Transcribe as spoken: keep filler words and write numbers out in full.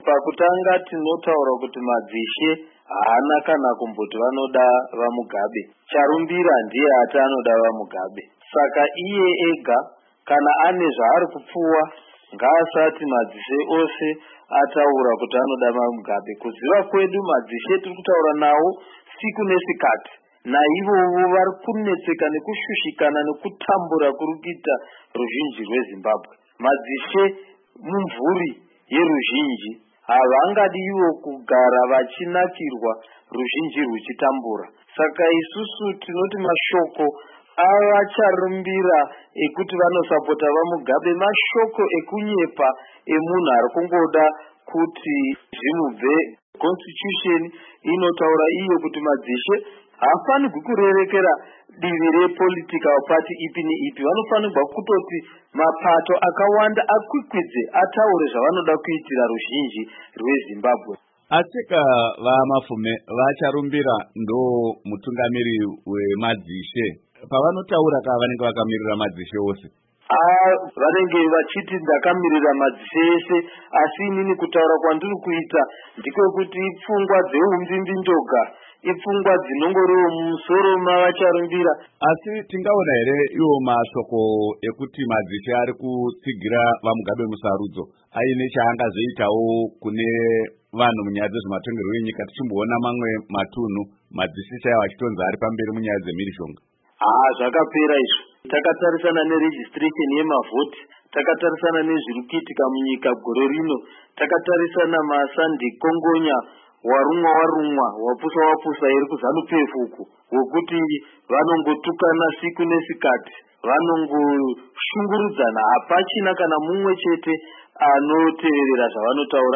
Pakutanga tinotaura kuti madzishe haana kana kumboti vanoda vaMugabe. Charumbira ndiye ati anoda vaMugabe. Saka iye ega kana ane zvaari kupfuwa ngaasati madzishe ose ataura kuti anoda vaMugabe. Kuziva kwedu madzishe tiri kutaura nawo siku nesikati, naivovo vari kunetseka nekushushikana nekutambura kuri kuita ruzhinji rweZimbabwe. Madzishe mumvuri yeruzhinji havangadiwo kugara vachinakirwa ruzhinji rwuchitambura. Saka isusu tinoti mashoko avacharumbira ekuti vanosapota vaMugabe mashoko ekunyepa emunhu ari kungoda kuti zvimubve. Constitution inotaura iyo kuti madzishe haafanirwi kurerekera divi repolitical party ipi neipi. Vanofanirwa kutoti mapato akawanda akwikwidze ataure zvavanoda kuitira ruzhinji rweZimbabwe. Asika vaMafume vacharumbira ndo mutungamiri wemadzishe pavanotaura ka vanenge vakamirira madzishe ose. Ah, vanenge vachiti ndakamirira madzishe ese, asi inini kutaura kwandiri kuita ndikokuti ipfungwa dzeumvimbi ndoga, ipfungwa dzinongoriwo mumusoro mavacharumbira. Asi tingaona here iwo mashoko ekuti madzishe ari kutsigira vaMugabe musarudzo aine chaangazoitawo kune vanhu munyaya dzezvematongerwo enyika, tichimboona mamwe matunhu madzishe chaiwo achitonzi ari pamberi munyaya dzemhirishonga? Ah, zvakapera izvo. Takatarisana neregistration yemavhoti, takatarisana nezviri kuitika munyika gore rino, takatarisana masandi kongonya warumwa warumwa wapusa wapusa iri kuZANU-P F uku, wokuti vanongotukana siku nesikati, vanongoshungurudzana, hapachina kana mumwe chete anoteerera zvavanotaura.